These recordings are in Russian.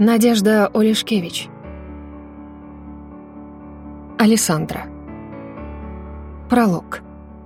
Надежда Олешкевич. Алессандра. Пролог.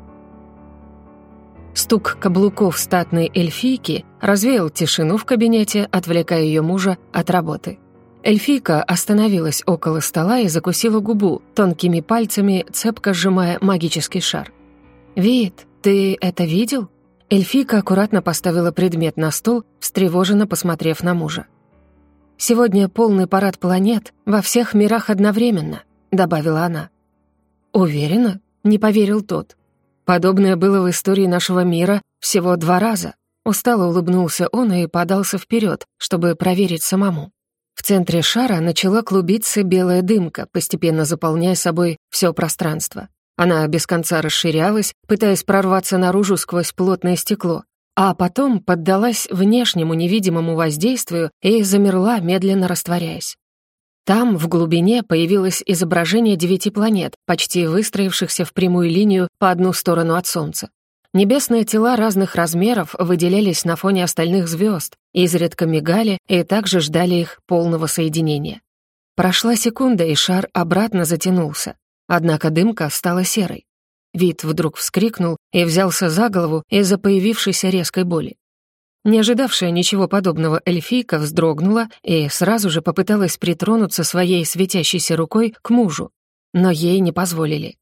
Стук каблуков статной эльфийки развеял тишину в кабинете, отвлекая ее мужа от работы. Эльфийка остановилась около стола и закусила губу, тонкими пальцами цепко сжимая магический шар. «Вид, ты это видел?» Эльфийка аккуратно поставила предмет на стол, встревоженно посмотрев на мужа. «Сегодня полный парад планет во всех мирах одновременно», — добавила она. «Уверена?» — не поверил тот. «Подобное было в истории нашего мира всего 2 раза». Устало улыбнулся он и подался вперед, чтобы проверить самому. В центре шара начала клубиться белая дымка, постепенно заполняя собой все пространство. Она без конца расширялась, пытаясь прорваться наружу сквозь плотное стекло, а потом поддалась внешнему невидимому воздействию и замерла, медленно растворяясь. Там, в глубине, появилось изображение 9 планет, почти выстроившихся в прямую линию по одну сторону от Солнца. Небесные тела разных размеров выделялись на фоне остальных звезд, изредка мигали и также ждали их полного соединения. Прошла секунда, и шар обратно затянулся. Однако дымка стала серой. Вид вдруг вскрикнул и взялся за голову из-за появившейся резкой боли. Не ожидавшая ничего подобного эльфийка вздрогнула и сразу же попыталась притронуться своей светящейся рукой к мужу, но ей не позволили.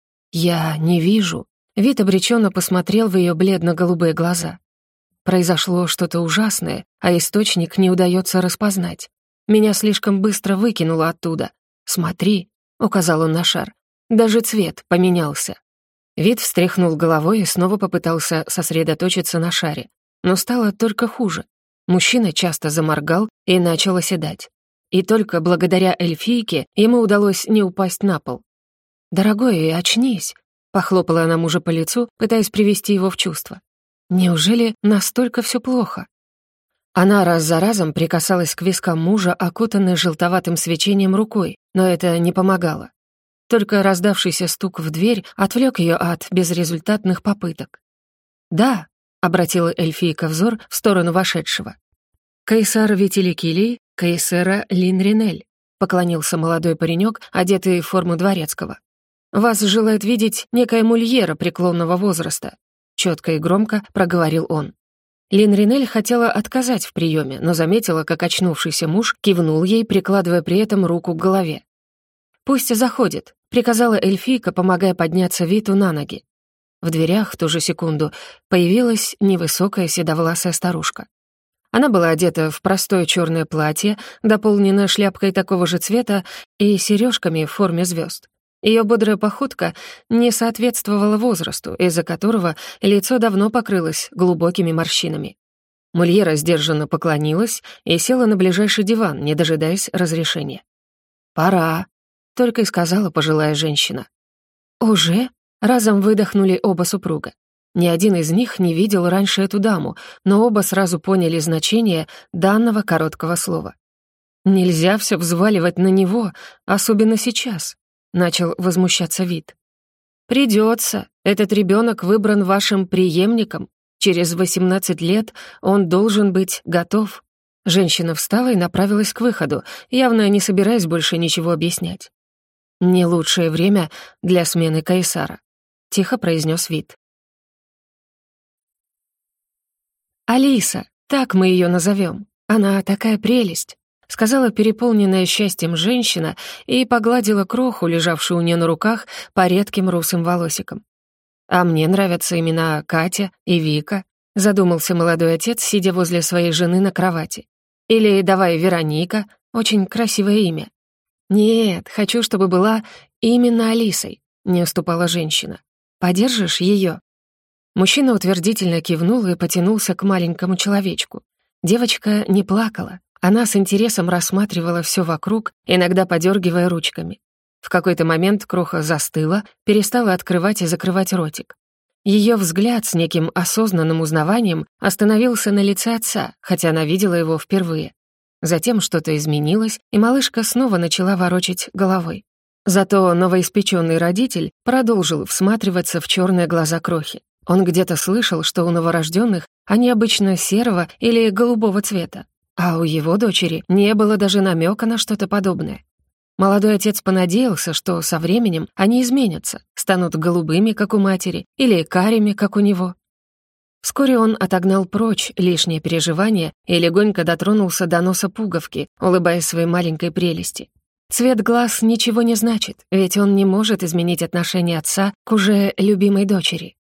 «Я не вижу». Вид обреченно посмотрел в ее бледно-голубые глаза. Произошло что-то ужасное, а источник не удается распознать. Меня слишком быстро выкинуло оттуда. «Смотри», — указал он на шар, — «даже цвет поменялся». Вид встряхнул головой и снова попытался сосредоточиться на шаре. Но стало только хуже. Мужчина часто заморгал и начал оседать. И только благодаря эльфийке ему удалось не упасть на пол. «Дорогой, очнись», — похлопала она мужа по лицу, пытаясь привести его в чувство. «Неужели настолько все плохо?» Она раз за разом прикасалась к вискам мужа, окутанной желтоватым свечением рукой, но это не помогало. Только раздавшийся стук в дверь отвлек ее от безрезультатных попыток. «Да», — обратила эльфийка взор в сторону вошедшего. «Кайсар Витиликилий, Кайсера Линринель», — поклонился молодой паренек, одетый в форму дворецкого. «Вас желает видеть некая мульера преклонного возраста», — четко и громко проговорил он. Линринель хотела отказать в приеме, но заметила, как очнувшийся муж кивнул ей, прикладывая при этом руку к голове. «Пусть заходит», — приказала эльфийка, помогая подняться Виту на ноги. В дверях в ту же секунду появилась невысокая седовласая старушка. Она была одета в простое черное платье, дополненное шляпкой такого же цвета и сережками в форме звезд. Ее бодрая походка не соответствовала возрасту, из-за которого лицо давно покрылось глубокими морщинами. Мульера сдержанно поклонилась и села на ближайший диван, не дожидаясь разрешения. «Пора», — только и сказала пожилая женщина. «Уже?» — разом выдохнули оба супруга. Ни один из них не видел раньше эту даму, но оба сразу поняли значение данного короткого слова. «Нельзя все взваливать на него, особенно сейчас», — начал возмущаться Вит. «Придется. Этот ребенок выбран вашим преемником. Через 18 лет он должен быть готов». Женщина встала и направилась к выходу, явно не собираясь больше ничего объяснять. «Не лучшее время для смены Кайсара», — тихо произнес Вит. «Алиса, так мы ее назовем. Она такая прелесть», — сказала переполненная счастьем женщина и погладила кроху, лежавшую у нее на руках, по редким русым волосикам. «А мне нравятся имена Катя и Вика», — задумался молодой отец, сидя возле своей жены на кровати. «Или давай Вероника, очень красивое имя». «Нет, хочу, чтобы была именно Алисой», — не уступала женщина. «Подержишь ее?» Мужчина утвердительно кивнул и потянулся к маленькому человечку. Девочка не плакала. Она с интересом рассматривала все вокруг, иногда подергивая ручками. В какой-то момент кроха застыла, перестала открывать и закрывать ротик. Ее взгляд с неким осознанным узнаванием остановился на лице отца, хотя она видела его впервые. Затем что-то изменилось, и малышка снова начала ворочать головой. Зато новоиспеченный родитель продолжил всматриваться в черные глаза крохи. Он где-то слышал, что у новорожденных они обычно серого или голубого цвета. А у его дочери не было даже намека на что-то подобное. Молодой отец понадеялся, что со временем они изменятся, станут голубыми, как у матери, или карими, как у него. Вскоре он отогнал прочь лишние переживания и легонько дотронулся до носа пуговки, улыбаясь своей маленькой прелести. Цвет глаз ничего не значит, ведь он не может изменить отношение отца к уже любимой дочери.